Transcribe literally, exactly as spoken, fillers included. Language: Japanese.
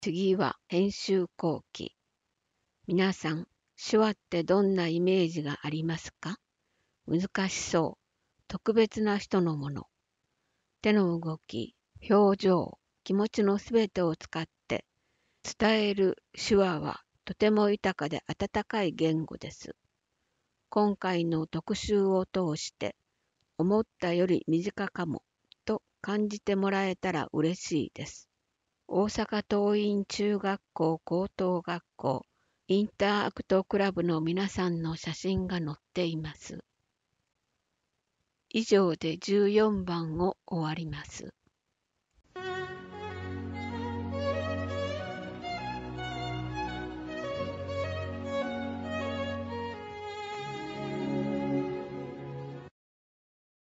次は編集後期。皆さん、手話ってどんなイメージがありますか？難しそう。特別な人のもの。手の動き、表情、気持ちのすべてを使って伝える手話はとても豊かで温かい言語です。今回の特集を通して思ったより身近かもと感じてもらえたら嬉しいです。大阪桐蔭中学校高等学校インターアクトクラブの皆さんの写真が載っています。以上でじゅうよんばんを終わります。